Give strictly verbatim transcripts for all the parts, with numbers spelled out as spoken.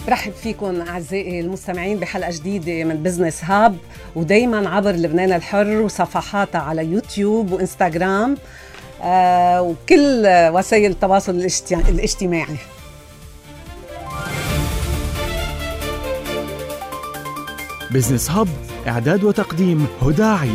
برحب فيكم أعزائي المستمعين بحلقة جديدة من بزنس هاب، ودايما عبر لبنان الحر وصفحاتها على يوتيوب وإنستغرام آه وكل وسائل التواصل الاجتماعي. بزنس هاب، إعداد وتقديم هدى عيد.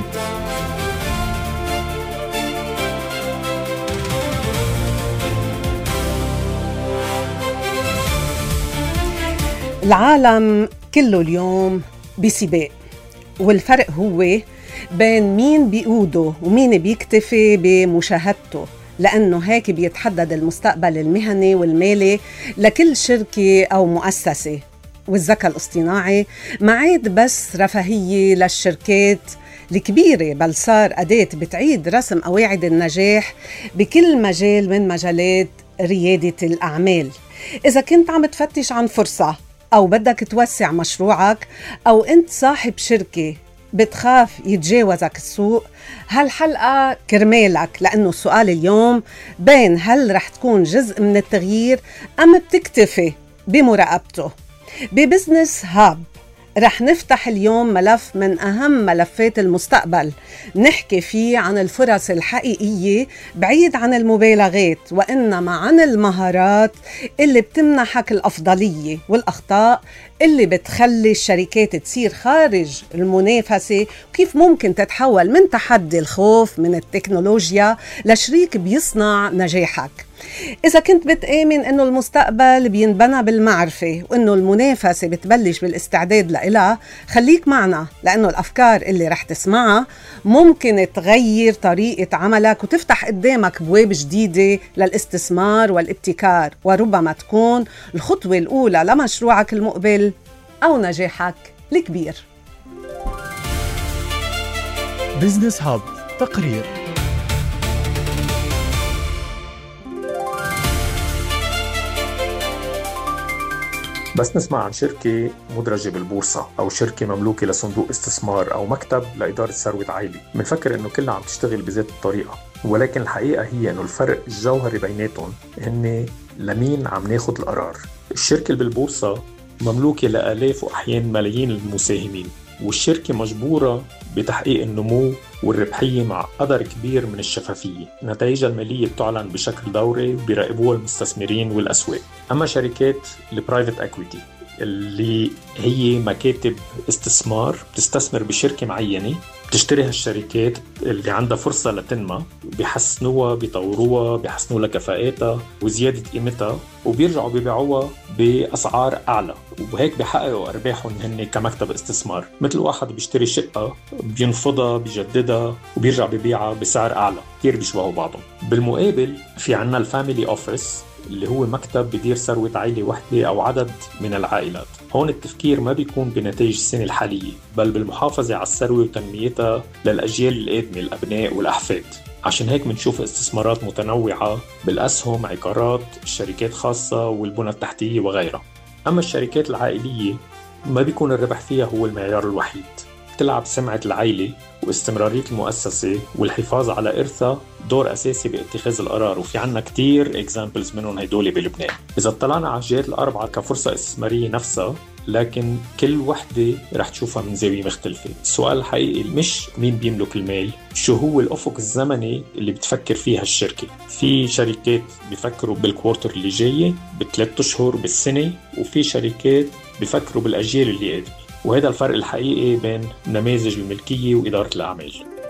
العالم كله اليوم بسباق، والفرق هو بين مين بيقوده ومين بيكتفي بمشاهدته، لأنه هيك بيتحدد المستقبل المهني والمالي لكل شركة أو مؤسسة. والذكاء الاصطناعي ما عاد بس رفاهية للشركات الكبيرة، بل صار أداة بتعيد رسم قواعد النجاح بكل مجال من مجالات ريادة الأعمال. إذا كنت عم تفتش عن فرصة أو بدك توسع مشروعك، أو أنت صاحب شركة بتخاف يتجاوزك السوق، هالحلقة كرمالك، لأنه السؤال اليوم بين هل رح تكون جزء من التغيير أم بتكتفي بمراقبته. ببزنس هاب رح نفتح اليوم ملف من أهم ملفات المستقبل، نحكي فيه عن الفرص الحقيقية بعيد عن المبالغات، وإنما عن المهارات اللي بتمنحك الأفضلية والأخطاء اللي بتخلي الشركات تصير خارج المنافسة، وكيف ممكن تتحول من تحدي الخوف من التكنولوجيا لشريك بيصنع نجاحك. إذا كنت بتآمن إنه المستقبل بينبنى بالمعرفة وإنه المنافسة بتبلش بالاستعداد لإلها، خليك معنا، لأنه الأفكار اللي رح تسمعها ممكن تغير طريقة عملك وتفتح قدامك بواب جديدة للاستثمار والابتكار، وربما تكون الخطوة الأولى لمشروعك المقبل أو نجاحك الكبير. بزنس هاب تقرير. بس نسمع عن شركة مدرجة بالبورصة أو شركة مملوكة لصندوق استثمار أو مكتب لإدارة ثروة عائلة، بنفكر إنه كلها عم تشتغل بذات الطريقة، ولكن الحقيقة هي إنه الفرق الجوهري بيناتهم هن لمين عم ناخد القرار. الشركة اللي بالبورصة مملوكة لآلاف وأحيان ملايين المساهمين، والشركة مجبورة بتحقيق النمو والربحية مع قدر كبير من الشفافية. نتائجها المالية بتعلن بشكل دوري وبيراقبوها المستثمرين والأسواق. أما شركات البرايفت اكويتي اللي هي مكاتب استثمار بتستثمر بشركة معينة، بتشتري هالشركات اللي عندها فرصة لتنمى، بيحسنوها بيطوروها بيحسنوا لها كفاءاتها وزيادة قيمتها، وبيرجعوا بيبيعوها بأسعار أعلى، وهيك بيحققوا أرباحهم هن كمكتب استثمار. مثل واحد بيشتري شقة بينفضها بيجددها وبيرجع بيبيعها بسعر أعلى، كتير بيشبهوا بعضهم. بالمقابل في عنا الفاميلي أوفيس اللي هو مكتب بدير ثروة عائلة وحدة أو عدد من العائلات. هون التفكير ما بيكون بنتائج السنة الحالية، بل بالمحافظة على الثروة وتنميتها للأجيال القادمة، الأبناء والأحفاد. عشان هيك منشوف استثمارات متنوعة بالأسهم، عقارات، شركات خاصة والبنى التحتية وغيرها. أما الشركات العائلية ما بيكون الربح فيها هو المعيار الوحيد، بتلعب سمعة العائلة واستمرارية المؤسسة والحفاظ على إرثها دور أساسي باتخاذ القرار، وفي عنا كتير إكزامبلز منهم هيدولي بلبنان. إذا اطلعنا على الجهات الأربعة كفرصة استثمارية نفسها، لكن كل وحدة رح تشوفها من زاوية مختلفة. السؤال الحقيقي مش مين بيملك المال، شو هو الأفق الزمني اللي بتفكر فيها الشركة. في شركات بيفكروا بالكوارتر اللي جاية، بثلاث أشهر، بالسنة، وفي شركات بيفكروا بالأجيال اللي قادمة. وهذا الفرق الحقيقي بين نماذج الملكية وإدارة الأعمال.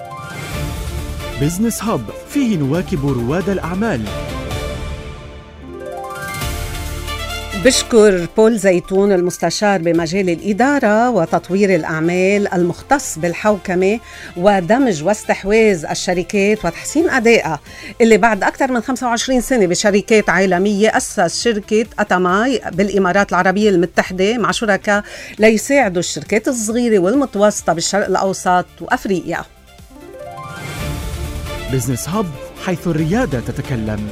بزنس هاب فيه نواكب رواد الأعمال. بشكر بول زيتون المستشار بمجال الإدارة وتطوير الأعمال المختص بالحوكمة ودمج واستحواذ الشركات وتحسين أدائها، اللي بعد أكثر من خمسة وعشرين سنة بشركات عالمية أسس شركة أتاماي بالإمارات العربية المتحدة مع شركاء ليساعدوا الشركات الصغيرة والمتوسطة بالشرق الأوسط وأفريقيا. بزنس هاب، حيث الريادة تتكلم.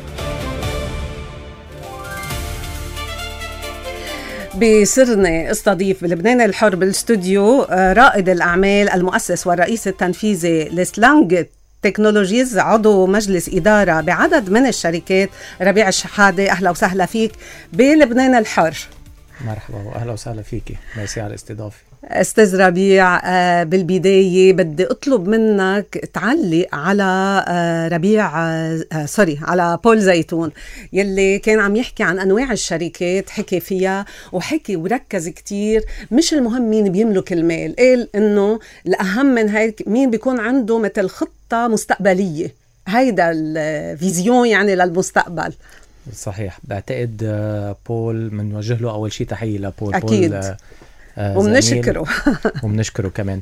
بصرنا استضيف بلبنان الحر بالاستوديو رائد الأعمال المؤسس والرئيس التنفيذي لسلانج تكنولوجيز، عضو مجلس إدارة بعدد من الشركات، ربيع الشحادة. أهلا وسهلا فيك بلبنان الحر. مرحبا واهلا وسهلا فيكي، ميرسي على الاستضافه. أستاذ ربيع، بالبداية بدي أطلب منك تعلق على ربيع سوري على بول زيتون يلي كان عم يحكي عن أنواع الشركات، حكي فيها وحكي وركز كتير مش المهم مين بيملك المال، قال إنه الأهم من هيك مين بيكون عنده مثل خطة مستقبلية، هيدا الفيزيون يعني للمستقبل. صحيح، بعتقد بول منوجه له أول شيء تحية لبول. أكيد بول آه ومنشكره ومنشكره كمان.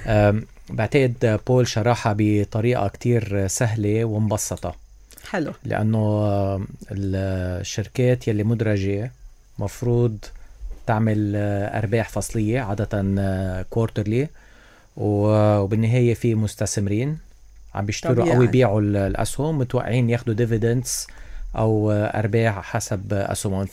بعتقد بول شرحها بطريقة كتير سهلة ومبسطة. حلو. لأنه الشركات يلي مدرجة مفروض تعمل أرباح فصلية عادة كوارترلي، وبالنهاية في مستثمرين عم بيشتروا طبيعي. أو يبيعوا الأسهم متوقعين ياخدوا ديفيدنس أو أرباح حسب أسهمهم،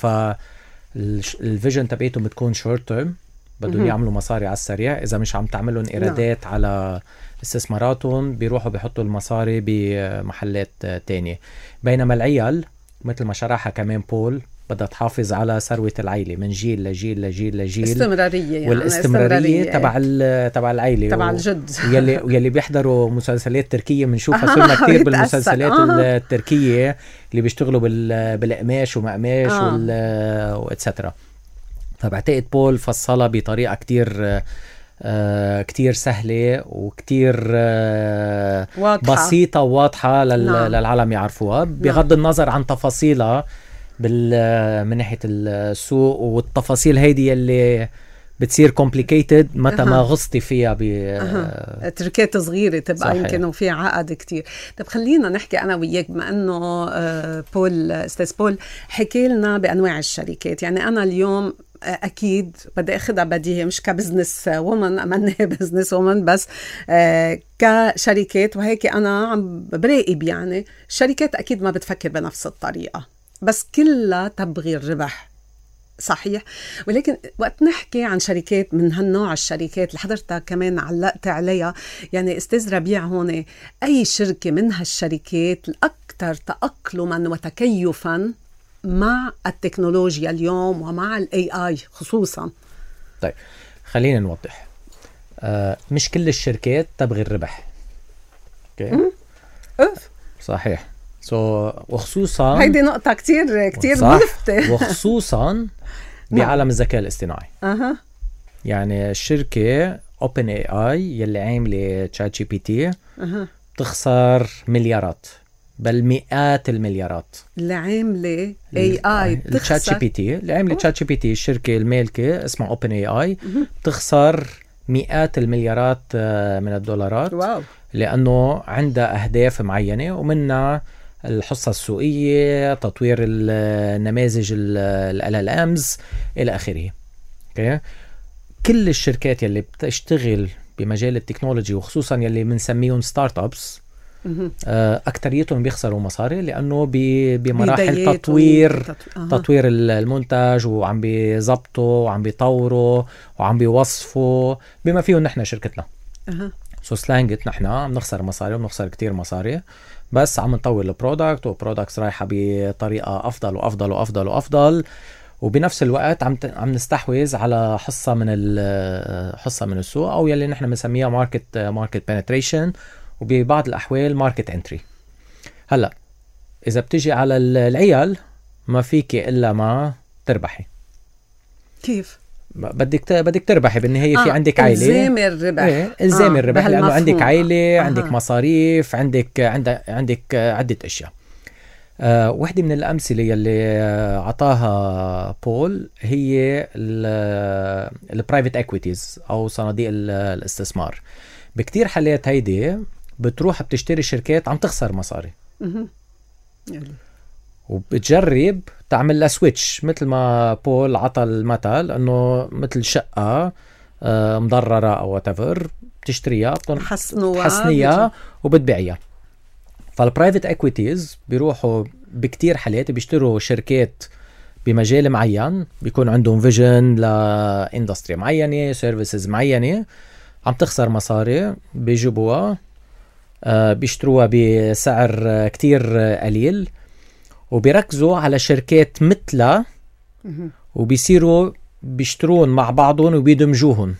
فالفيجن تبعيتهم بتكون شورت تيرم، بدهم يعملوا مصاري على السريع. إذا مش عم تعملون إيرادات نعم. على استثماراتهم بيروحوا بيحطوا المصاري بمحلات تانية. بينما العيال مثل ما شرحها كمان بول بدها تحافظ على ثروة العيلة من جيل لجيل لجيل لجيل، استمرارية يعني والاستمرارية تبع تبع العيلة تبع الجد. يلي ويلي بيحضروا مسلسلات تركية بنشوفها صرنا كتير بالمسلسلات آه. التركية اللي بيشتغلوا بالقماش ومقماش آه. وال واتسترا. فبعتقد بول فصلها بطريقة كتير آه كتير سهلة وكتير آه بسيطة وواضحة لل... نعم. للعالم يعرفوها بغض نعم. النظر عن تفاصيلها بال... من ناحية السوق والتفاصيل هيدي اللي بتصير complicated متى أه. ما غصتي فيها ب أه. تركات صغيرة تبقى صحيح. يمكن وفيها عقد كتير. طب خلينا نحكي أنا وياك بما أنه بول أستاذ بول حكي لنا بأنواع الشركات. يعني أنا اليوم أكيد بدي أخذها بديهي مش كبزنس وومن، أمني بزنس وومن، بس آه كشركات وهيك أنا عم براقب. يعني الشركات أكيد ما بتفكر بنفس الطريقة، بس كلها تبغي الربح صحيح. ولكن وقت نحكي عن شركات من هالنوع الشركات اللي حضرتك كمان علقت عليها، يعني استاذ ربيع هون أي شركة من هالشركات الأكثر تأقلما وتكيفا مع التكنولوجيا اليوم ومع الاي اي خصوصا؟ طيب خلينا نوضح. آه مش كل الشركات تبغي الربح. اوكي أف. صحيح. سو so, وخصوصا هيدي نقطة كتير كتير ملفتة وخصوصا بعالم الذكاء الاصطناعي. اها يعني الشركة اوبن اي اي يلي عاملة تشات جي بي تي اها بتخسر مليارات بل مئات المليارات. اللي عامله اي اي بتخسر تشات جي بي تي اللي عامله تشات جي بي تي الشركه المالكه اسمها اوبن اي اي بتخسر مئات المليارات من الدولارات. واو. لانه عندها اهداف معينه ومنها الحصه السوقيه، تطوير النماذج ال ال امز الى اخره. اوكي كل الشركات يلي بتشتغل بمجال التكنولوجي وخصوصا يلي بنسميهم ستارت ابس أكتريتهم بيخسروا مصاري لأنه بمراحل تطوير أه. تطوير المنتج وعم بيزبطوا وعم بيطوروا وعم بيوصفوا بما فيه نحن شركتنا أه. سو سلانجت نحن عم نخسر مصاري وبنخسر كتير مصاري، بس عم نطور البرودكت وبرودكتس رايحة بطريقة أفضل وأفضل وأفضل وأفضل، وبنفس الوقت عم عم نستحوذ على حصة من الحصة من السوق أو يلي نحن بنسميها ماركت ماركت بنتريشن، وببعض الأحوال ماركت انتري. هلأ إذا بتجي على العيال ما فيك إلا ما تربحي. كيف؟ بدك بدك تربحي بالنهاية. آه. في عندك عائلة إلزام الربح. إيه إلزام آه. الربح لأنه عندك عائلة آه. عندك مصاريف عندك عندك عندك عدة أشياء. آه واحدة من الأمثلة يلي عطاها بول هي البرايفت اكويتيز أو صناديق الاستثمار. بكتير حالات هيدي بتروح بتشتري شركات عم تخسر مصاري وبتجرب تعمل لها سويتش، مثل ما بول عطى المثل انه مثل شقة مضررة او whatever بتشتريها بتحسنيها وبتبيعيها. فالبرايفت اكويتيز بيروحوا بكتير حالات بيشتروا شركات بمجال معين، بيكون عندهم فيجن لاندستري معينة، سيرفيسز معينة عم تخسر مصاري، بيجيبوها آه بيشتروها بسعر آه كتير آه قليل وبيركزوا على شركات مثلها وبيصيروا بيشترون مع بعضهم وبيدمجوهن،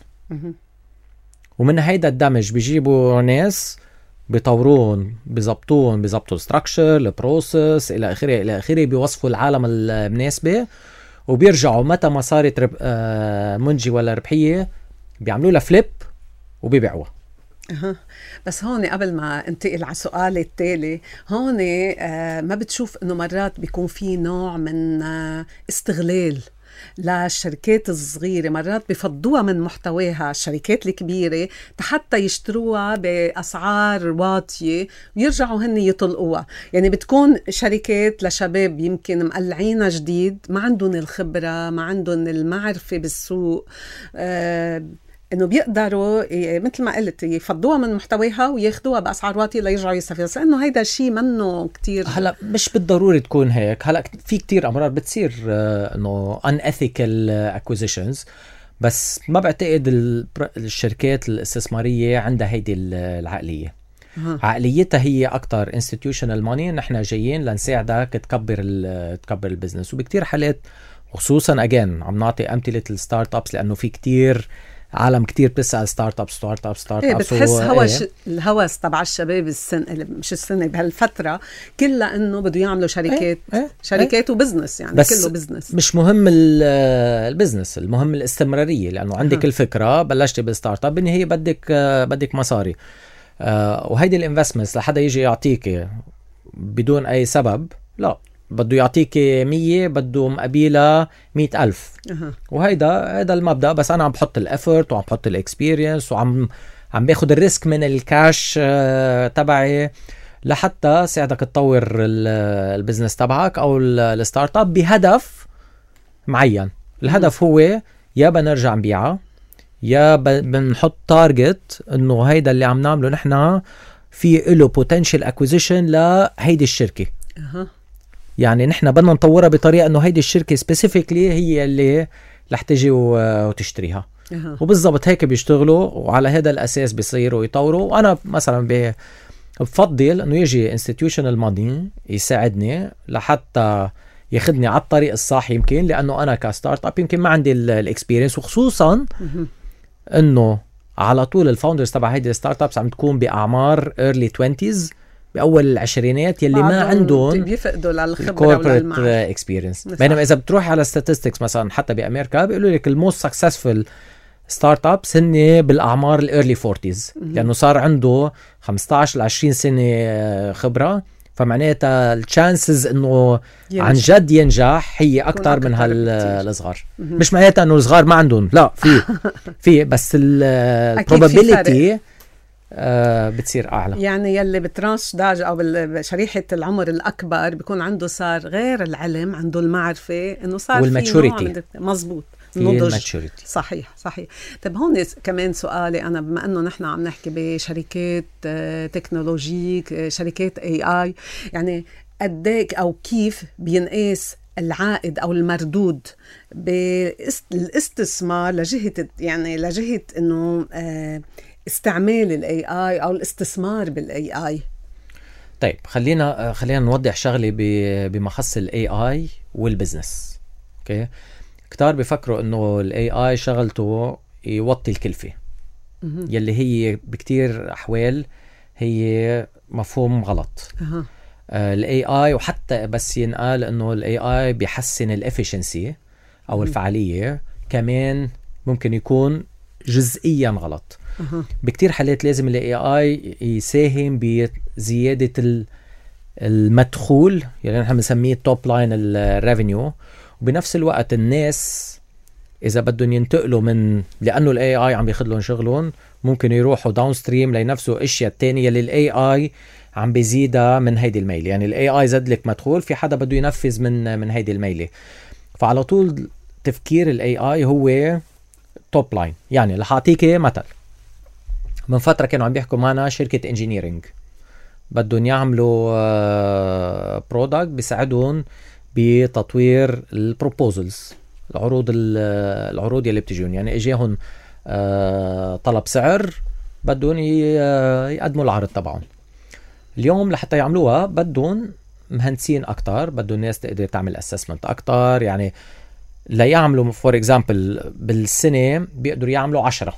ومن هيدا الدمج بيجيبوا ناس بيطورون بيزبطون بيزبطوا الستراكشر البروسيس الى اخره الى اخره، بيوصفوا العالم المناسبه، وبيرجعوا متى ما صارت رب... آه منجي ولا ربحيه بيعملوا لها فليب وبيبيعوها. أه. بس هون قبل ما انتقل على سؤال التالي، هون آه ما بتشوف انه مرات بيكون في نوع من آه استغلال للشركات الصغيرة؟ مرات بفضوها من محتواها الشركات الكبيرة حتى يشتروها بأسعار واطية ويرجعوا هن يطلقوها. يعني بتكون شركات لشباب يمكن مقلعينها جديد، ما عندهم الخبرة، ما عندهم المعرفة بالسوق، آه انه بيقدروا مثل ما قلت يفضوها من محتواها وياخدوها باسعار واطيه ليرجعوا يستفيدوا، لانه هيدا الشيء منه كتير. هلا مش بالضروري تكون هيك، هلا في كتير امرار بتصير انه unethical acquisitions، بس ما بعتقد الشركات الاستثماريه عندها هيدي العقليه. أه. عقليتها هي اكتر institutional money، نحن جايين لنساعدك تكبر تكبر البزنس. وبكتير حالات خصوصا اجين عم نعطي امثله الستارت ابس، لانه في كتير عالم كتير بتسأل ستارت اب ستارت اب ستارت اب. ايه بتحس هوس ايه؟ الهوس تبع الشباب السنة مش السنة بهالفترة كلها انه بده يعملوا شركات ايه؟ ايه؟ شركات ايه؟ وبزنس، يعني كله بزنس. مش مهم البزنس، المهم الاستمرارية، لانه عندك أه. الفكرة بلشتي بالستارت اب، بالنهاية بدك بدك مصاري، آه وهيدي الانفستمنتس لحدا يجي يعطيك بدون اي سبب لا، بده يعطيك مية بده مقابلها مئة ألف. أه. وهيدا هيدا المبدأ، بس أنا عم بحط الأفورت وعم بحط الإكسبيرينس وعم عم باخد الريسك من الكاش تبعي لحتى ساعدك تطور البزنس تبعك أو الستارت اب بهدف معين. الهدف هو يا بنرجع نبيعها، يا بنحط تارجت إنه هيدا اللي عم نعمله نحنا في له potential acquisition لهيدي الشركة. أه. يعني نحن بدنا نطورها بطريقة انه هيدي الشركة سبيسيفيكلي هي اللي رح تجي وتشتريها. أه. وبالضبط هيك بيشتغلوا، وعلى هذا الاساس بيصيروا يطوروا. وانا مثلا بفضل انه يجي institutional money يساعدني لحتى ياخدني على الطريق الصح، يمكن لانه انا كستارت اب يمكن ما عندي الاكسبيرينس، وخصوصا انه على طول الفاوندرز تبع هيدي الستارت ابس عم تكون باعمار early twenties، بأول العشرينات، يلي ما عندهم بيفقدوا للخبرة ولا experience. بينما إذا بتروح على statistics مثلا حتى بأمريكا بيقولوا لك الموست successful ستارت ابس هن بالأعمار الأيرلي فورتيز، لأنه صار عنده خمسة عشر لعشرين سنة خبرة، فمعناتها الشانسز إنه ينجح. عن جد ينجح هي أكتر من هالصغار. مش معناتها إنه الصغار ما عندهم، لا في في بس ال probability آه بتصير أعلى. يعني يلي بترانش داج أو بشريحة العمر الأكبر بيكون عنده صار غير العلم، عنده المعرفة، إنه صار والماتشوريتي مزبوط، نضج. صحيح صحيح. طب هون كمان سؤالي أنا، بما أنه نحن عم نحكي بشركات تكنولوجية، شركات اي اي، يعني قديك أو كيف بينقاس العائد أو المردود بالاستثمار لجهة، يعني لجهة إنه آه استعمال الاي اي او الاستثمار بالاي اي؟ طيب خلينا خلينا نوضح شغله بمخص الاي اي والبزنس. اوكي، كتار بيفكروا انه الاي اي شغلته يوطي الكلفه، يلي هي بكتير احوال هي مفهوم غلط. أه. الاي اي وحتى بس ينقال انه الاي اي بيحسن الافيشنسي او الفعاليه، كمان ممكن يكون جزئيا غلط. أه. بكتير حالات لازم ال إيه آي يساهم بزيادة المدخول، يعني نحن بنسميه توب لاين الريفينيو، وبنفس الوقت الناس إذا بدهم ينتقلوا من، لأنه ال إيه آي عم بياخد لهم شغلهم، ممكن يروحوا داون ستريم لينفسوا أشياء التانية اللي ال إيه آي عم بيزيدها من هيدي الميلة. يعني ال إيه آي زاد لك مدخول، في حدا بده ينفذ من من هيدي الميلة، فعلى طول تفكير ال إيه آي هو توب لاين. يعني رح أعطيك مثل، من فترة كانوا عم بيحكوا معنا شركة انجينيرينج بدهم يعملوا برودكت بيساعدون بتطوير البروبوزلز، العروض العروض يلي بتجون. يعني اجيهم طلب سعر، بدهم يقدموا العرض تبعهم. اليوم لحتى يعملوها بدهم مهندسين اكتر، بدهم ناس تقدر تعمل اسسمنت اكتر، يعني لا يعملوا فور اكزامبل بالسنة بيقدروا يعملوا عشرة.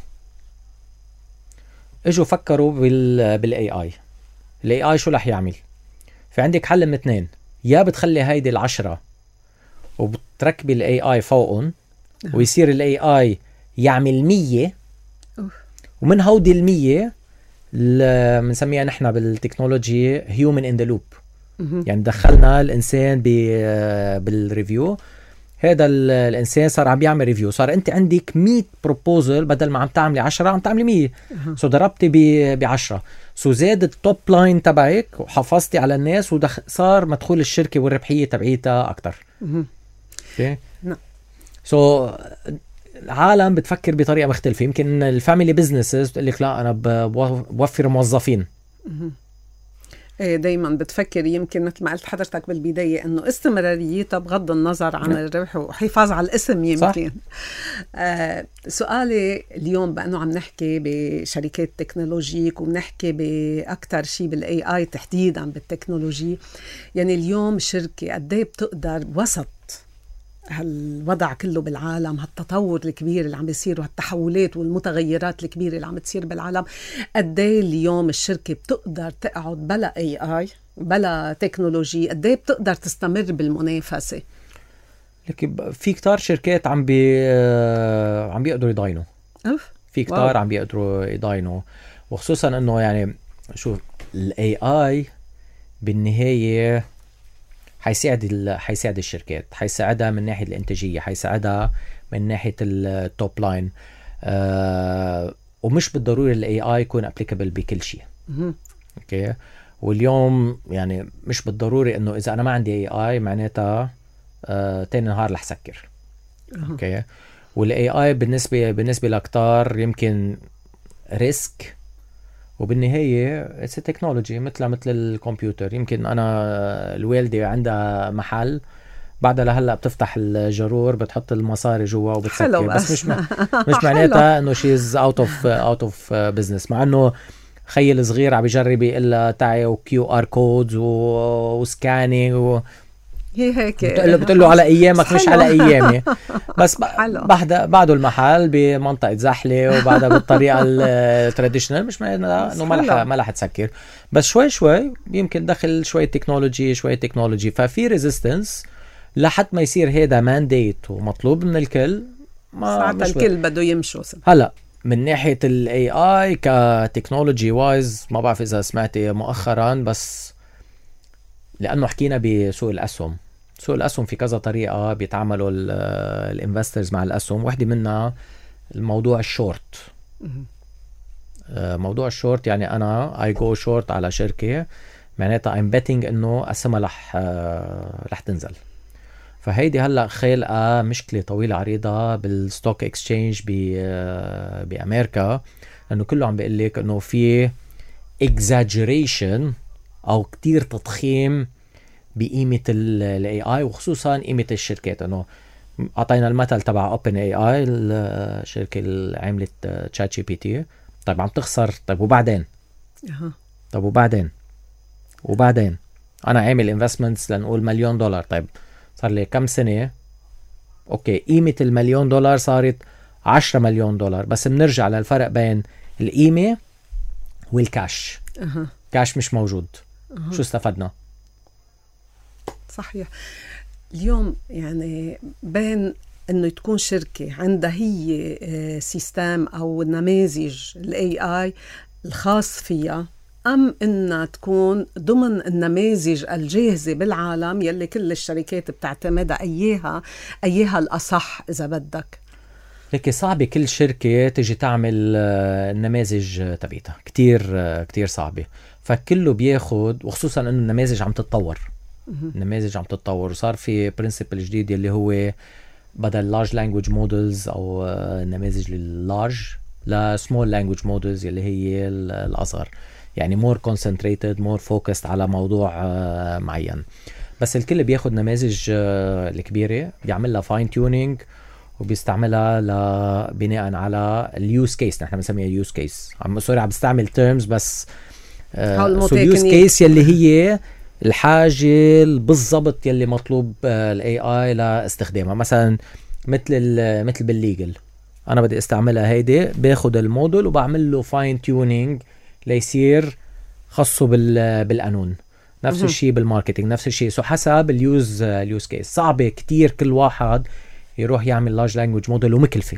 اجوا فكروا بال بالاي اي. الاي اي شو رح يعمل؟ في عندك حل من اثنين، يا بتخلي هيدي العشرة وبتركبي الاي اي فوقهم ويصير الاي اي يعمل مية، ومن هودي المية بنسميها نحن بالتكنولوجي human in the loop، يعني دخلنا الانسان بالريفيو. هذا الانسان صار عم بيعمل ريفيو، صار انت عندك مية بروبوزل بدل ما عم تعملي عشرة عم تعملي مية. سو ضربتي بعشرة، سو زاد التوب لاين تبعك وحافظتي على الناس، وصار مدخول الشركه والربحيه تبعيتها اكثر. اوكي سو العالم بتفكر بطريقه مختلفه. يمكن الفاميلي بزنسز بتقول لك لا انا بوفر موظفين. دايما بتفكر يمكن مثل ما قلت حضرتك بالبداية انه استمراريتها بغض النظر عن الربح وحفاظ على الاسم يمكن. آه سؤالي اليوم بأنه عم نحكي بشركات تكنولوجيك وبنحكي بأكتر شيء بالاي اي تحديدا بالتكنولوجي، يعني اليوم شركة قديه بتقدر وسط هالوضع كله بالعالم، هالتطور الكبير اللي عم بيصير وهالتحولات والمتغيرات الكبيرة اللي عم تصير بالعالم، قديه اليوم الشركة بتقدر تقعد بلا اي اي بلا تكنولوجي؟ قديه بتقدر تستمر بالمنافسة؟ لكن في كتار شركات عم بي عم بيقدروا يضاينوا. في كتار عم بيقدروا يضاينوا، وخصوصا انه يعني شوف الاي اي بالنهاية حيساعد ال... حيساعد الشركات، حيساعدها من ناحية الانتاجية، حيساعدها من ناحية التوب لاين. آه... ومش بالضروري الاي اي يكون ابليكابل بكل شيء. اوكي واليوم يعني مش بالضروري انه اذا انا ما عندي اي اي معناتها آه... تاني نهار رح سكر. اوكي والاي اي بالنسبة بالنسبة لكتار يمكن ريسك، وبالنهاية it's a technology مثل مثل الكمبيوتر. يمكن أنا الوالدة عندها محل بعدها لهلا بتفتح الجرور بتحط المصاري جوا وبتسكر، بس مش م... مش معناتها إنه she's out of out of business. مع إنه خيل صغير عم بيجرب إلا تعي وكيو آر كودز وسكانينج و هي هيك بتقول له بتقول له على ايامك مش على ايامي. بس بعد بعده المحل بمنطقه زحله وبعدها بالطريقه التراديشنال، مش معناتها انه ما رح ما رح تسكر، بس شوي شوي يمكن دخل شوي تكنولوجي شوي تكنولوجي ففي ريزيستنس لحد ما يصير هذا مانديت ومطلوب من الكل. ما ساعتها الكل بده يمشوا. هلا من ناحيه الاي اي كتكنولوجي وايز ما بعرف اذا سمعتي مؤخرا، بس لأنه حكينا بسوق الأسهم. سوق الأسهم في كذا طريقة بيتعاملوا الانفسترز مع الأسهم، واحدة منها الموضوع الشورت. موضوع الشورت يعني أنا I go short على شركة معناتها I'm betting إنه أسهمها رح رح تنزل. فهيدي هلأ خلقة مشكلة طويلة عريضة بالستوك اكسشينج بأمريكا، لأنه كله عم بيقول لك إنه في exaggeration أو كتير تضخيم بقيمة ال إيه آي وخصوصا قيمة الشركات. إنه أعطينا المثل تبع أوبن إيه آي الشركة اللي عملت تشات جي بي تي، طيب عم تخسر، طيب وبعدين أه. طيب وبعدين وبعدين أنا عامل انفستمنتس لنقول مليون دولار، طيب صار لي كم سنة أوكي قيمة المليون دولار صارت عشرة مليون دولار، بس بنرجع للفرق بين القيمة والكاش. أه. كاش مش موجود. أه. شو استفدنا؟ صحيح. اليوم يعني بين انه تكون شركة عندها هي سيستم او نماذج الاي اي الخاص فيها، ام انها تكون ضمن النماذج الجاهزة بالعالم يلي كل الشركات بتعتمدها، ايها ايها الاصح اذا بدك. لكن صعبة كل شركة تجي تعمل النماذج تبعتها، كتير كتير صعبة، فكله بياخد، وخصوصا انه النماذج عم تتطور. النماذج عم تتطور وصار في برنسبل جديد اللي هو بدل large language models او نماذج للlarge لا small language models اللي هي الأصغر، يعني more concentrated more focused على موضوع معين. بس الكل بياخد نماذج الكبيرة بيعمل لها fine tuning وبيستعملها لبناء على اليوز كيس. نحن بنسميها يوز كيس، عم سوري عم بستعمل terms بس اليوز كيس يلي هي الحاجة بالضبط يلي مطلوب الاي اي لاستخدامها. مثلا مثل مثل بالليجل، انا بدي استعملها هيدي، باخد الموديل وبعمل له فاين تيونينج ليصير خاصه بال بالقانون. نفس الشيء بالماركتينج، نفس الشيء. سو حسب اليوز اليوز كيس. صعبه كتير كل واحد يروح يعمل لارج لانجويج موديل ومكلفه.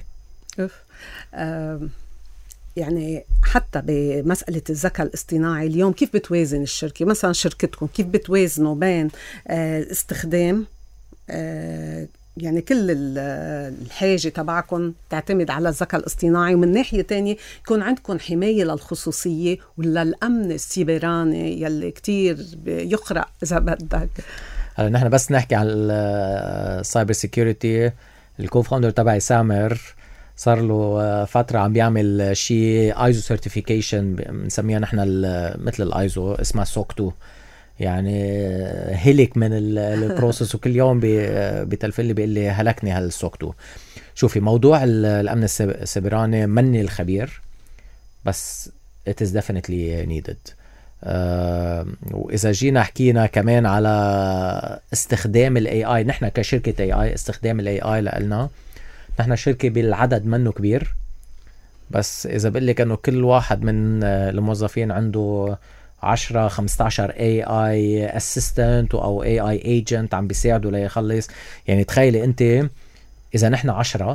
أه يعني حتى بمسألة الذكاء الاصطناعي اليوم كيف بتوازن الشركة؟ مثلا شركتكم كيف بتوازنوا بين أه استخدام أه يعني كل الحاجة تبعكم تعتمد على الذكاء الاصطناعي، ومن ناحية تانية يكون عندكم حماية للخصوصية ولا الأمن السيبراني يلي كتير يقرأ إذا بدك؟ هلا نحن بس نحكي عن السايبر سيكيورتي. الكوفاوندر تبعي سامر صار له فترة عم بيعمل شيء ايزو سيرتيفيكيشن بنسميها نحن مثل الايزو، اسمها سوك تو. يعني هلك من البروسيس وكل يوم بتلفل لي بيقول لي هلكني هالسوك تو. شوفي موضوع الامن السيبراني مني الخبير، بس it is definitely needed. أه وإذا جينا حكينا كمان على استخدام ال إيه آي، نحن كشركة إيه آي استخدام ال إيه آي لنا، نحن شركة بالعدد منه كبير، بس إذا بقلك أنه كل واحد من الموظفين عنده عشرة خمسة عشر إيه آي assistant أو إيه آي agent عم بيساعده ليخلص. يعني تخيلي أنت إذا نحن عشرة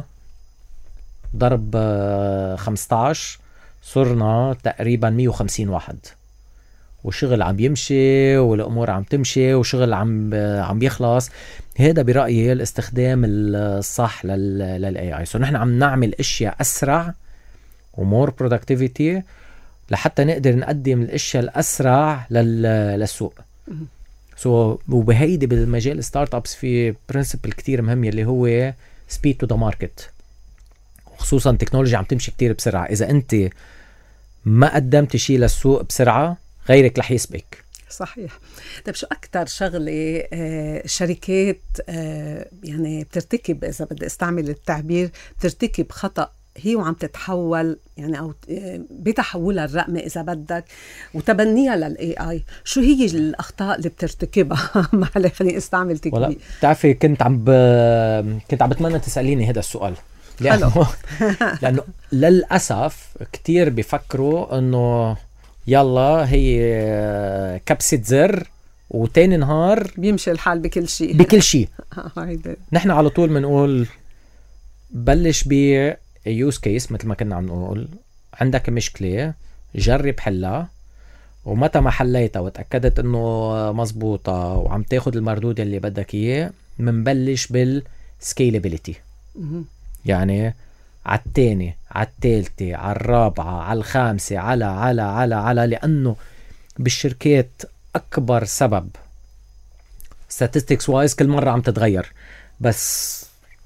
ضرب خمسة عشر صرنا تقريبا مية وخمسين واحد، وشغل عم يمشي والأمور عم تمشي وشغل عم عم بيخلص. هذا برأيي الاستخدام الصح لل إيه آي. سو نحن عم نعمل أشياء أسرع ومور productivity لحتى نقدر نقدم الأشياء الأسرع للسوق. سو so, وبهيدي بالمجال ستارت ابس في برنسبل كتير مهم اللي هو speed to the market، خصوصا تكنولوجيا عم تمشي كتير بسرعة. إذا أنت ما قدمت شيء للسوق بسرعة غيرك رح يسبق. صحيح. طيب شو أكتر شغلة آه شركات آه يعني بترتكب، إذا بدي استعمل التعبير، بترتكب خطأ هي وعم تتحول يعني أو بتحولها الرقمة إذا بدك وتبنيها للإي آي، شو هي الأخطاء اللي بترتكبها؟ معلي خليني استعمل تكبير. تعرفي كنت عم ب... كنت عم بتمنى تسأليني هذا السؤال، لأنه لأنه للأسف كتير بيفكروا إنه يلا هي كبسة زر وتاني نهار بيمشي الحال بكل شيء بكل شيء. نحن على طول منقول بلش ب use case مثل ما كنا عم نقول. عندك مشكلة جرب حلها، ومتى ما حليتها وتأكدت انه مزبوطة وعم تاخد المردود اللي بدك اياه، منبلش بالscalability. يعني عالتاني عالتالتة عالرابعة عالخامسة على على على على لأنه بالشركات أكبر سبب statistics wise كل مرة عم تتغير، بس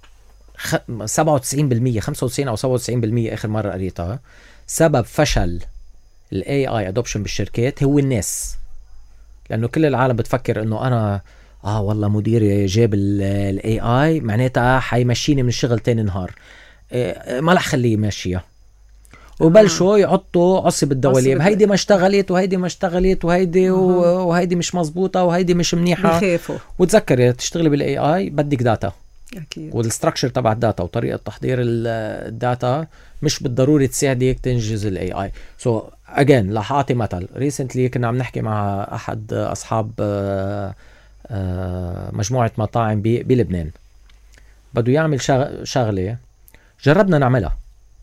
سبعة وتسعين بالمية خمسة وتسعين أو سبعة وتسعين بالمية آخر مرة قريتها سبب فشل ال إيه آي adoption بالشركات هو الناس. لأنه كل العالم بتفكر إنه أنا آه والله مديري جاب ال إيه آي معناتها حيمشيني من الشغل تاني نهار، ما رح خليه يمشيها، وبلشوا يحطوا عصب الدواليب، هيدي ما اشتغلت وهيدي ما اشتغلت وهيدي وهيدي مش مزبوطة وهيدي مش منيحة. بخافوا. وتذكري تشتغلي بالاي اي بدك داتا أكيد، والستركشر تبع الداتا وطريقة تحضير الداتا مش بالضروري تساعدك تنجز الاي اي. سو اجين رح اعطي مثل. ريسنتلي كنا عم نحكي مع احد اصحاب مجموعة مطاعم بلبنان، بده يعمل شغلة جربنا نعملها،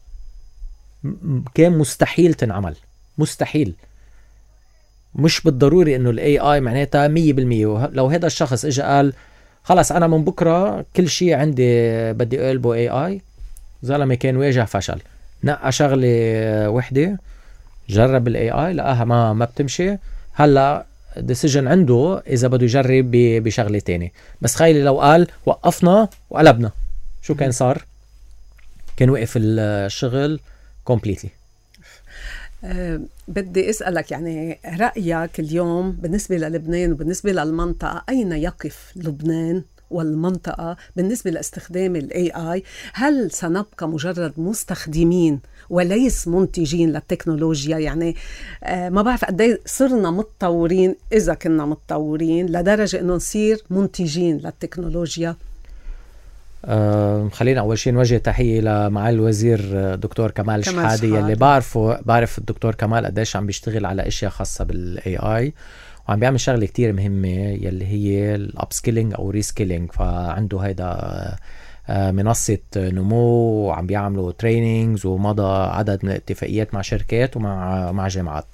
كان مستحيل تنعمل، مستحيل. مش بالضروري انه الاي اي معناتها مية بالمية. لو هذا الشخص اجى قال خلاص انا من بكرة كل شيء عندي بدي اقلبه اي اي، زلمة كان واجه فشل. نقى شغلة وحدة جرب الاي اي لقاها ما ما بتمشي، هلا ديسيجن عنده اذا بده يجرب بشغلة تاني. بس خيلي لو قال وقفنا وقلبنا شو كان صار؟ كان وقف الشغل completely. أه بدي أسألك يعني رأيك اليوم بالنسبة للبنان وبالنسبة للمنطقة، أين يقف لبنان والمنطقة بالنسبة لاستخدام ال إيه آي؟ هل سنبقى مجرد مستخدمين وليس منتجين للتكنولوجيا؟ يعني أه ما بعرف قدي صرنا متطورين إذا كنا متطورين لدرجة أنه نصير منتجين للتكنولوجيا. أه خلينا أول شيء نوجه تحية لمعالي الوزير دكتور كمال, كمال شحادة يلي بعرفه بعرف الدكتور كمال قديش عم بيشتغل على أشياء خاصة بالاي اي وعم بيعمل شغلة كتير مهمة يلي هي الابسكيلينج أو ريسكيلينج. فعنده هيدا منصة نمو وعم بيعملوا ترينينجز ومضى عدد من الاتفاقيات مع شركات ومع مع جامعات.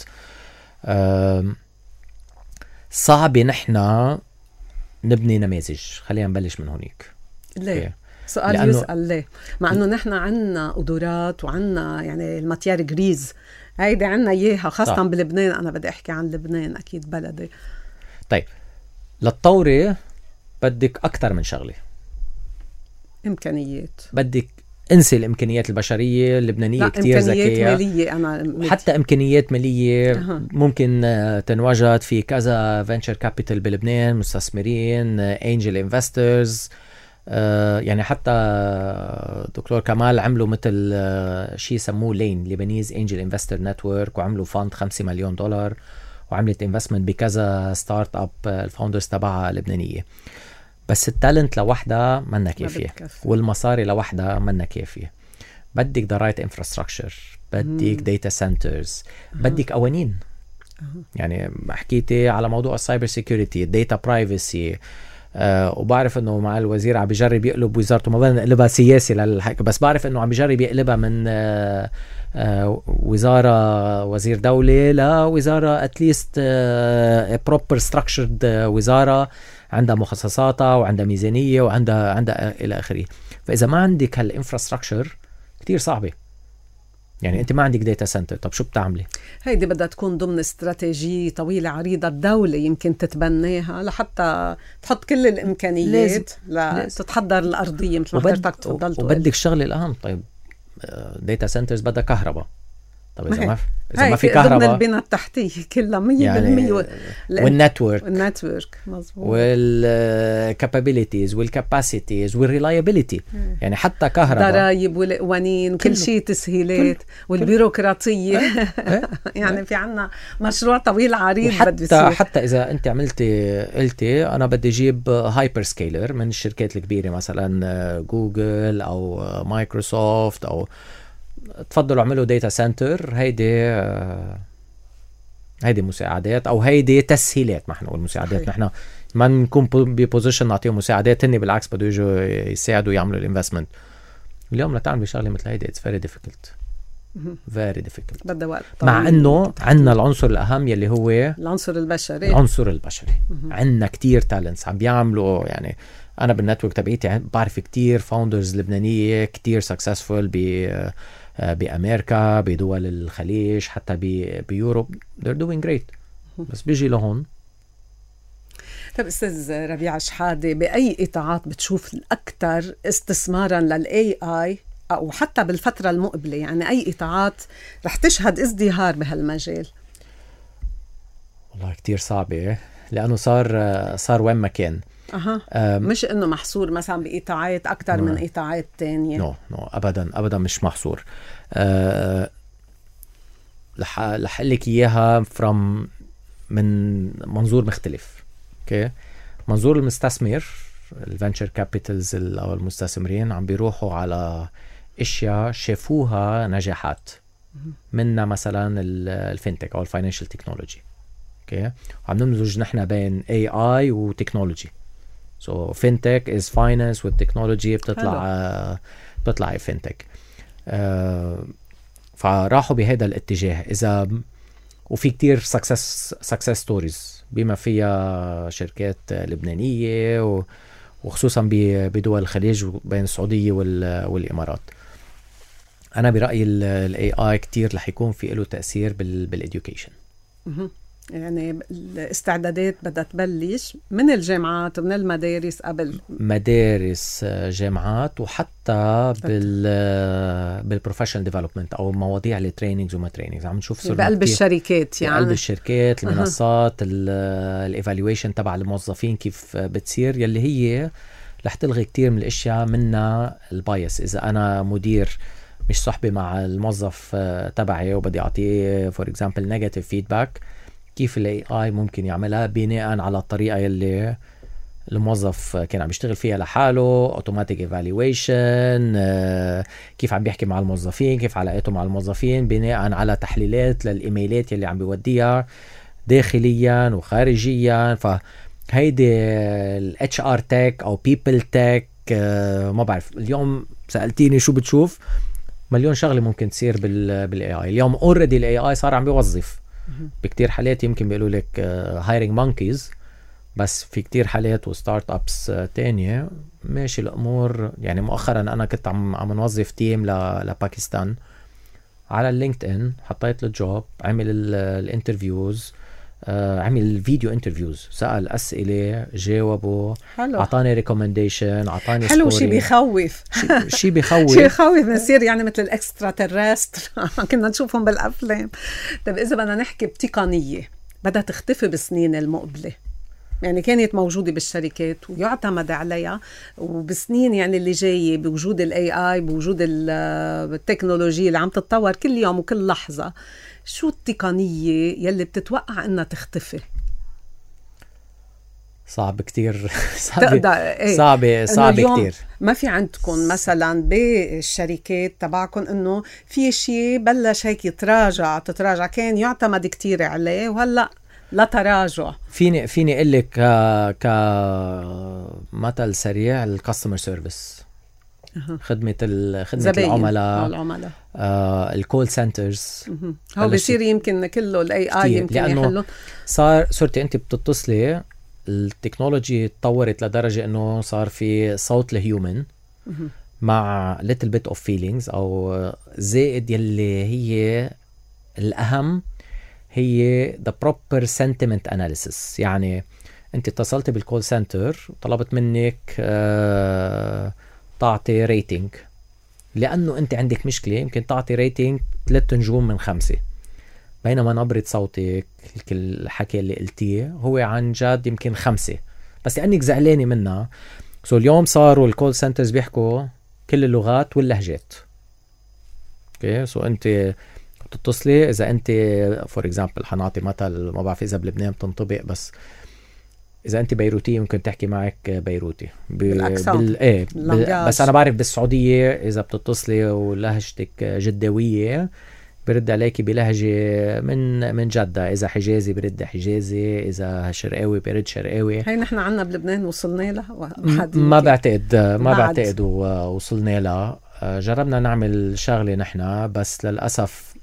صعب نحنا نبني نماذج. خلينا نبلش من هونيك. ليه؟ سؤال يسأل ليه؟ مع انه نحن عنا قدرات وعنا يعني الماتيار جريز هيدي عنا اياها خاصة صح. بلبنان. انا بدي احكي عن لبنان اكيد بلدي. طيب للتطوري بدك اكتر من شغلة. امكانيات. بدك انسي الامكانيات البشريه اللبنانيه كتير ذكيه. امكانيات ماليه. انا حتى امكانيات ماليه أه. ممكن تنوجد في كذا فينتشر كابيتال بلبنان، مستثمرين، انجل انفسترز. آه يعني حتى دكتور كمال عملوا مثل آه شيء سموه لين ليبانيز انجل انفستر نتورك، وعملوا فاند خمسة مليون دولار وعملت انفستمنت بكذا ستارت اب الفاوندرز تبعها لبنانيه. بس التالنت لوحدها منا كافيه والمصاري لوحدها منا كافيه. بدك درايت انفراستراكشر، بدك داتا سنترز، بدك قوانين. أه. يعني حكيتي على موضوع السايبر سيكوريتي، الداتا برايفسي. أه وبعرف انه مع الوزير عم بيجرب يقلب وزارته، ما بدنا نقلبها سياسي للحكي، بس بعرف انه عم بيجرب يقلبها من أه أه وزاره وزير دوله لوزاره اتليست بروبر ستراكشرد، وزاره عندها مخصصاتها وعندها ميزانيه وعندها عندها الى اخره. فاذا ما عندك هالانفراستراكشر كتير صعبه. يعني انت ما عندك داتا سنتر، طب شو بتعملي؟ هيدي بدها تكون ضمن استراتيجية طويلة عريضة الدولة يمكن تتبناها لحتى تحط كل الامكانيات لتتحضر الارضيه مثل ما حضرتك تفضلت. وبدك الشغله الاهم، طيب داتا سنترز بدها كهرباء. طب اذا ما اذا ما في كهرباء ضمن البنى التحتيه كلها مية بالمية يعني والنتورك والنتورك مظبوط والكابابيليتيز والكاباسيتيز والريلايبيليتي. يعني حتى كهرباء، ضرائب والقوانين، كل شيء تسهيلات كل والبيروقراطيه. يعني في عنا مشروع طويل عريض بده يصير. حتى اذا انت عملتي قلتي انا بدي اجيب هايبر سكيلر من الشركات الكبيره مثلا جوجل او مايكروسوفت، او تفضلوا اعملوا داتا سنتر، هيدي هيدي مساعدات او هيدي تسهيلات. ما نقول مساعدات، نحن ما نكون ببوزيشن نعطيهم مساعدات، هن بالعكس بده يجوا يساعدوا يعملوا الانفستمنت. اليوم لتعمل شغله مثل هيدي اتس فيري ديفيكولت، فيري ديفيكولت، بدها وقت. مع انه عندنا العنصر الاهم يلي هو العنصر البشري. العنصر البشري عندنا كتير تالنتس عم بيعملوا. يعني انا بالنتورك تبعيتي بعرف كتير فاوندرز لبنانيه كتير سكسسفول ب بأمريكا، بدول الخليج، حتى بيوروب. they're doing great. بس بيجي لهون. طب أستاذ ربيع شحادة، بأي إطاعات بتشوف الأكثر استثماراً للإي آي أو حتى بالفترة المقبلة؟ يعني أي إطاعات رح تشهد ازدهار بهالمجال؟ والله كتير صعبة، لأنه صار صار وين ما كان. أها. مش إنه محصور مثلا بإطاعات أكتر من إطاعات تانية. نو no, نو no, أبدا أبدا مش محصور. أه رح رح أقول لك إياها from من منظور مختلف. أوكي، منظور المستثمر، الفنتشر كابيتالز أو المستثمرين عم بيروحوا على أشياء شافوها نجاحات، منها مثلا الفينتك أو الفاينانشال تكنولوجي. أوكي، وعم نمزج نحن بين إي آي وتكنولوجي. So fintech is finance والتكنولوجي بتطلع آه بتطلع fintech. آه فراحوا بهذا الاتجاه. إذا وفي كتير success success stories بما فيها شركات لبنانية وخصوصا بدول الخليج وبين السعودية والإمارات. أنا برأيي ال إي آي كتير رح يكون في له تأثير بال بالeducation. يعني الاستعدادات بدها تبلش من الجامعات ومن المدارس، قبل مدارس، جامعات، وحتى بال بالبروفيشنال ديفلوبمنت او مواضيع التريننجز وما تريننجز. عم نشوف صرنا بقلب الشركات، يعني بقلب الشركات، المنصات، الايفالويشن تبع الموظفين كيف بتصير، يلي هي رح تلغي كتير من الاشياء، منها البايس. اذا انا مدير مش صحبي مع الموظف تبعي وبدي اعطيه فور اكزامبل نيجاتيف فيدباك، كيف ال إي آي ممكن يعملها بناء على الطريقة يلي الموظف كان عم يشتغل فيها لحاله، اوتوماتيك ايفالويشن، كيف عم بيحكي مع الموظفين، كيف علاقته مع الموظفين بناء على تحليلات للايميلات يلي عم بيوديها داخليا وخارجيا. فهيدي الاتش ار تك او بيبل تك، ما بعرف. اليوم سألتيني شو بتشوف، مليون شغله ممكن تصير بال بالاي اي. اليوم اوريدي الاي اي صار عم بيوظف بكتير حالات. يمكن بيقولوا لك هايرنج مونكيز، بس في كتير حالات وستارت ابس تانية ماشي الامور. يعني مؤخرا انا كنت عم عم نوظف تيم لباكستان على اللينكد ان، حطيت له جوب، عمل الانترفيوز، عمل الفيديو انترفيوز، سأل اسئله، جاوبه، اعطاني ريكومنديشن، اعطاني حلو. شيء بيخوف، شيء بيخوف شيء بيخوف بنصير يعني مثل الاكسترا تيرستر كنا نشوفهم بالافلام. طيب اذا بدنا نحكي بتقنيه بدها تختفي بالسنين المقبله، يعني كانت موجودة بالشركات ويعتمد عليها، وبسنين يعني اللي جاية بوجود الاي اي، بوجود التكنولوجيا اللي عم تتطور كل يوم وكل لحظة، شو التقنية يلي بتتوقع انها تختفي؟ صعب كتير. صعبة ايه؟ صعبة صعبة كتير. ما في عندكم مثلا بالشركات تبعكم انه في شيء بلش هيك يتراجع تتراجع كان يعتمد كتير عليه وهلأ لا تراجع؟ فيني فيني اقول لك ك كمثل سريع، الكاستمر سيرفيس، خدمه ال... خدمه العملاء، العملاء آه، الكول سنترز. هو بيصير يمكن كله الاي اي يمكن يحله. صار صرتي انت بتتصلي، التكنولوجي تطورت لدرجه انه صار في صوت الهيومن مع little bit of feelings، او زائد يلي هي الاهم هي the proper sentiment analysis. يعني انت اتصلت بالكول سنتر وطلبت منك آه تعطي ريتنج، لانه انت عندك مشكلة يمكن تعطي ريتنج ثلاثة نجوم من خمسة، بينما نبرة صوتك الحكي اللي قلتيه هو عن جد يمكن خمسة، بس لانك زعلانة منها. سو اليوم صاروا الكول سنترز بيحكوا كل اللغات واللهجات. اوكي، سو انت تتصلي، اذا انت فور اكزامبل حنعطي مثل، ما بعرف اذا بلبنان بتنطبق، بس اذا انت بيروتي ممكن تحكي معك بيروتي بال... ايه بال... بس انا بعرف بالسعوديه اذا بتتصلي ولهجتك جداويه برد عليكي بلهجه من من جده، اذا حجازي برد حجازي، اذا شرقاوي برد شرقاوي. هي نحن عنا بلبنان وصلنا لها ما بعتقد ما بعتقد وصلنا لها. جربنا نعمل شغله نحن، بس للاسف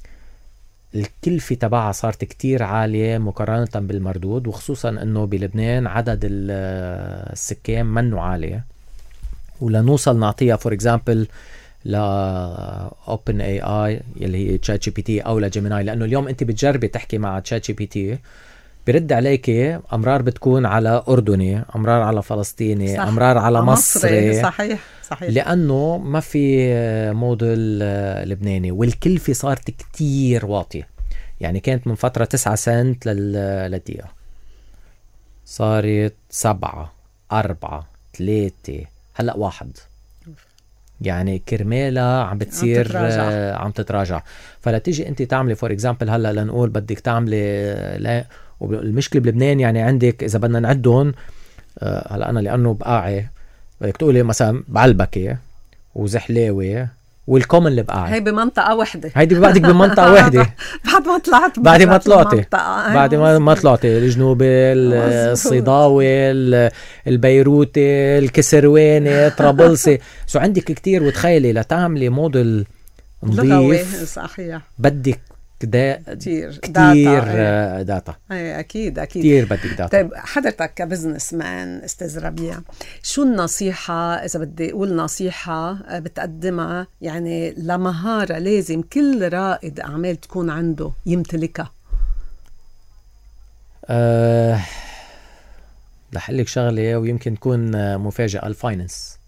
الكلفة تبعها صارت كتير عالية مقارنة بالمردود، وخصوصا انه بلبنان عدد السكان منه عالية، ولنوصل نعطيها فور اكزامبل ل اوبن اي اي اللي هي تشات جي بي تي او لجيميناي، لانه اليوم انت بتجربي تحكي مع تشات جي بي تي برد عليكي امرار بتكون على اردني، امرار على فلسطيني، صح. امرار على مصري, مصري. صحيح صحيح، لانه ما في موديل لبناني، والكلفة صارت كتير واطية. يعني كانت من فترة تسعة سنت للدقيقة، صارت سبعة، أربعة، ثلاثة، هلأ واحد. يعني كرمالها عم بتصير عم تتراجع, عم تتراجع. فلا تيجي انت تعملي فور اكزامبل هلا لنقول بدك تعملي لا، والمشكلة بلبنان يعني عندك اذا بدنا نعدهم هلا انا لانه بقاعي بدك تقولي مثلا بعلبكة وزحلاوي والكومن اللي بقاعي، هي بمنطقة واحدة، هيدي بعدك بمنطقة واحدة بعد ما طلعت بعد ما طلعتي بعد ما ما طلعتي الجنوبي، الصيداوي، البيروتي، الكسرواني، طرابلسي. سو عندك كتير، وتخيلي لتعملي موديل نظيف صحيح بدك دا كتير كتير داتا, داتا. ايه اكيد اكيد كتير بدك داتا. طيب حضرتك كبزنس مان استاذ ربيع، شو النصيحة اذا بدي اقول نصيحة بتقدمها يعني لمهارة لازم كل رائد اعمال تكون عنده يمتلكها؟ أه رح لك شغلة ويمكن تكون مفاجأة، الفاينانس.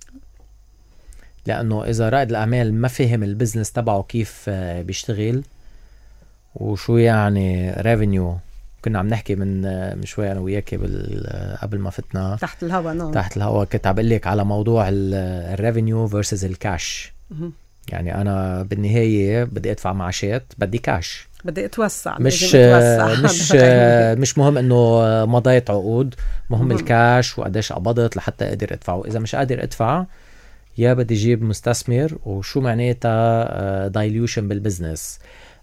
لانه اذا رائد الاعمال ما فهم البزنس تبعه كيف بيشتغل وشو يعني ريفينيو، كنا عم نحكي من من شوي انا وياك قبل ما فتنا تحت الهوا نعم تحت الهوا كنت عم بقول لك على موضوع الريفينيو فيرسز الكاش. يعني انا بالنهايه بدي ادفع معاشات، بدي كاش. بدي اتوسع مش أتوسع. مش مش مهم انه مضيت عقود، مهم الكاش وقديش قبضت لحتى اقدر ادفعه. اذا مش قادر ادفع يا بدي اجيب مستثمر. وشو معناتها دايليوشن بالبزنس؟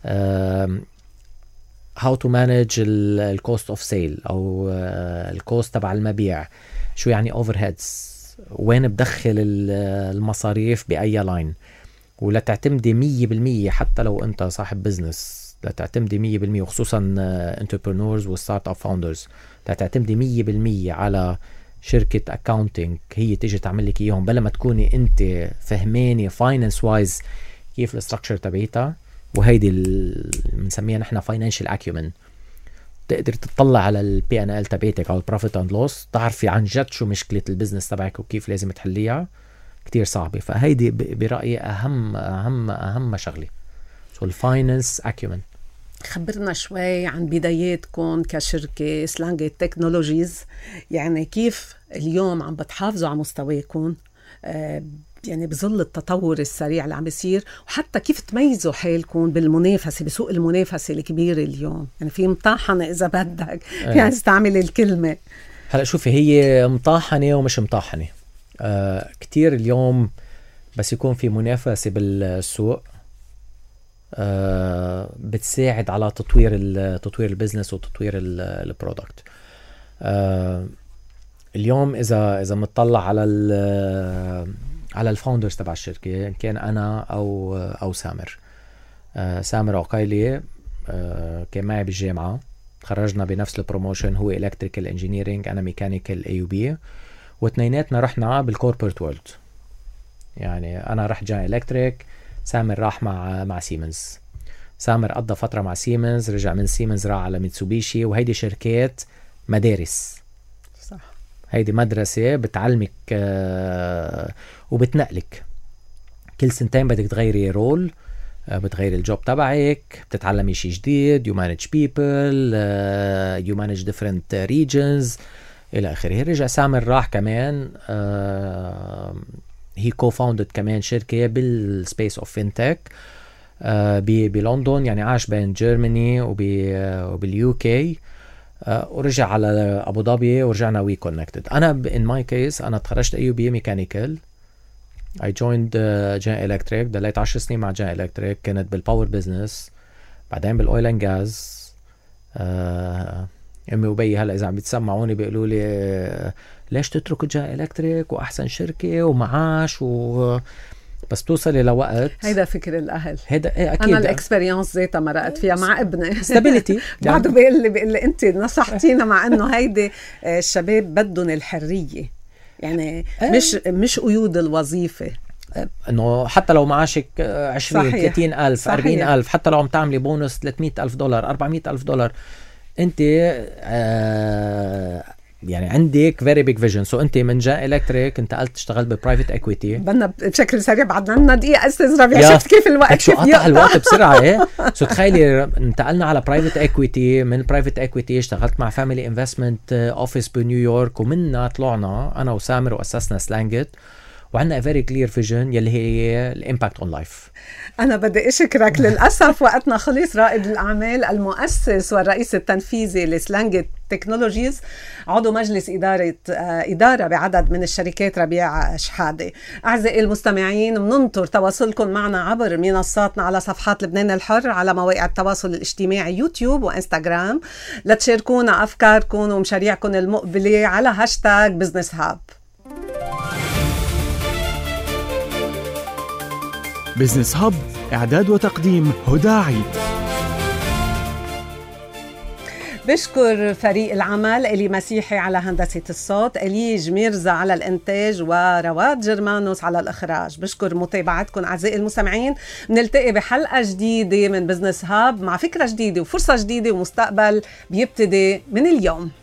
how to manage ال cost of sale او الكوست تبع المبيع. شو يعني overheads؟ وين بدخل المصاريف بأي لاين؟ ولا تعتمدي مية بالمية حتى لو انت صاحب بزنس، لا تعتمدي مية بالمية، وخصوصا entrepreneurs والستارت اب فاوندرز، لا تعتمدي مية بالمية على شركة اكاونتينج هي تيجي تعمل لك اياهم، بلا ما تكوني انت فهماني فاينانس وايز كيف الستركتشر تبعيتها. وهيدي بنسميها نحن فاينانشال اكيومن، تقدر تطلع على البي ان ال تبعيتك او البروفيت اند لوس، تعرفي عن جد شو مشكلة البزنس تبعك وكيف لازم تحليها. كتير صعبة. فهيدي برأيي أهم أهم أهم شغلة، سو الفاينانس أكيومن. خبرنا شوي عن بداياتكم كشركة سلانجيت تكنولوجيز، يعني كيف اليوم عم بتحافظوا على مستواكم آه يعني بظل التطور السريع اللي عم بيصير، وحتى كيف تميزوا حالكم بالمنافسة بسوق المنافسة الكبيرة اليوم، يعني في مطاحنة إذا بدك يعني استعمل الكلمة. هلأ شوفي، هي مطاحنة ومش مطاحنة. آه كتير اليوم بس يكون في منافسة بالسوق آه بتساعد على تطوير تطوير البزنس وتطوير البرودكت. آه اليوم إذا إذا متطلع على على الفاوندرز تبع الشركة، إن كان أنا أو أو سامر آه سامر عقيلي آه كان معي بالجامعة، تخرجنا بنفس البروموشن، هو إلكتريكال انجينيرينج أنا ميكانيكال اي يو بي، واثنيناتنا رحنا بالكوربورت وورلد. يعني أنا رحت جاي إلكتريك، سامر راح مع مع سيمنز. سامر قضى فترة مع سيمنز، رجع من سيمنز راح على ميتسوبيشي، وهيدي شركات مدارس. صح. هيدي مدرسة بتعلمك آه وبتنقلك كل سنتين بدك تغيري رول، آه بتغيري الجوب تبعك، بتتعلمي شيء جديد. you manage people uh, you manage different regions إلى آخره. رجع سامر راح كمان آه هي co-founded كمان شركة بالسبيس اوف فينتك بلندن، يعني عاش بين جيرماني وباليو كي آه ورجع على أبو ظبي ورجعنا وي كونكتد. أنا in my case أنا تخرجت أي يو بي ميكانيكال. I joined جان إلكتريك، دليت عشر سنين مع جان إلكتريك، كانت بالباور بيزنس، بعدين بالأويل أند غاز. آه امي وبي هلا اذا عم بتسمعوني بيقولوا لي ليش تترك جان الكتريك واحسن شركه ومعاش و... بس توصلي لوقت. هيدا فكر الاهل. هيدا ايه اكيد. انا الاكسبيرينس ذاتها مرقت فيها مع ابني ستابيليتي. بعده بيقول لي بيقول لي انت نصحتينا، مع انه هيدي الشباب بدهم الحريه، يعني مش مش قيود الوظيفه، انه حتى لو معاشك عشرين ثلاثين ألف أربعين ألف، حتى لو عم تعملي بونص ثلاثمية ألف دولار أربعمية ألف دولار، انت آه يعني عندك very big vision. سو so انت من جان الكتريك انتقلت اشتغلت ببرايفت اكويتي. بدنا بشكل سريع بعد عنا دقيقه استاذ ربيع، شفت كيف الوقت شو قطع الوقت بسرعه. ايه سو تخيلي انتقلنا على برايفت اكويتي، من برايفت اكويتي اشتغلت مع فاميلي انفستمنت اوفيس بنيويورك، ومننا طلعنا انا وسامر واسسنا سلانجيت، وعندنا very clear vision يلي هي الامباكت اون لايف. أنا بدي أشكرك. للأسف وقتنا خلص. رائد الأعمال المؤسس والرئيس التنفيذي لسلانجيت تكنولوجيز، عضو مجلس إدارة إدارة بعدد من الشركات ربيع شحادة. أعزائي المستمعين، مننطر تواصلكم معنا عبر منصاتنا على صفحات لبنان الحر، على مواقع التواصل الاجتماعي يوتيوب وإنستغرام، لتشاركونا أفكاركم ومشاريعكم المقبلة على هاشتاج بزنس هاب. بزنس هاب، إعداد وتقديم هدى عيد. بشكر فريق العمل إلي مسيحي على هندسة الصوت، إليج ميرزا على الإنتاج، ورواد جرمانوس على الإخراج. بشكر متابعتكم أعزائي المستمعين. نلتقي بحلقة جديدة من بزنس هاب مع فكرة جديدة وفرصة جديدة ومستقبل بيبتدي من اليوم.